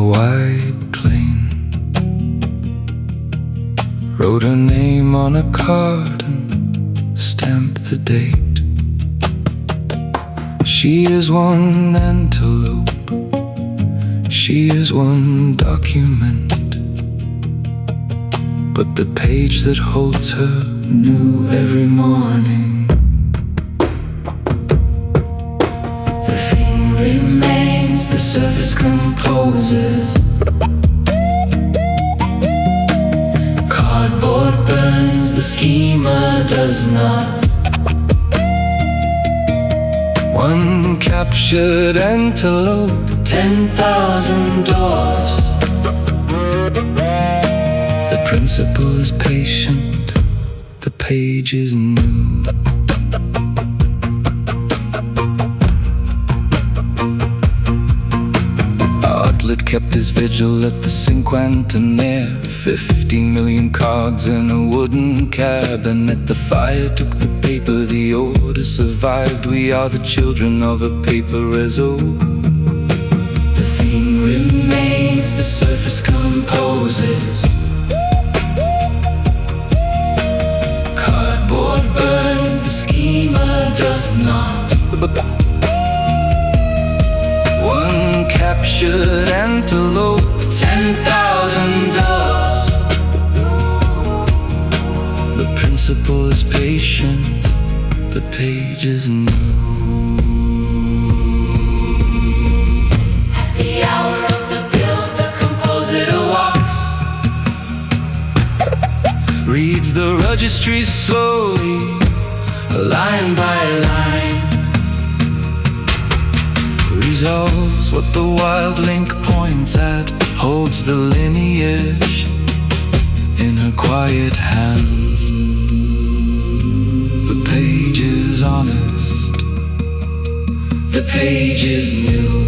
white plane, wrote her name on a card and stamped the date. She is one antelope, she is one document, but the page that holds her new every morning. The thing remains, the surface composes. Cardboard burns, the schema does not. One captured antelope, 10,000 doors. The principle is patient, the page is new. Outlet kept his vigil at the Cinquantenaire. 15 million cards in a wooden cabinet. The fire took the paper, the order survived. We are the children of a paper as old. The theme remains, the surface composes. Cardboard burns, the schema does not. One captured antelope, 10,000 doors. The principle is patient, the page is new. At the hour of the build, the compositor walks, reads the registry slowly, line by line. Resolves what the wild link points at, holds the lineage in her quiet hands. The page is honest, the page is new.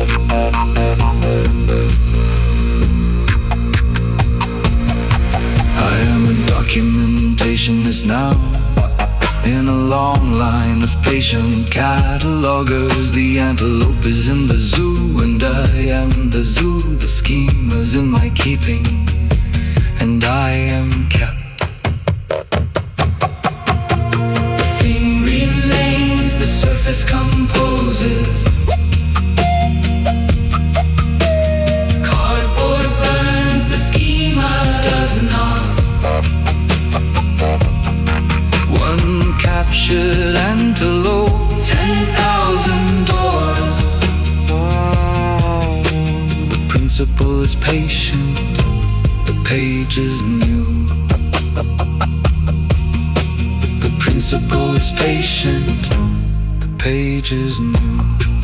I am a documentationist now, in a long line of patient catalogers. The antelope is in the zoo, and I am the zoo. The schema's in my keeping, and I am kept. The thing remains, the surface composes. Cardboard burns, the schema does not. One captured antelope, 10,000 doors. The principle is patient, the page is new. The principle is patient, the page is new.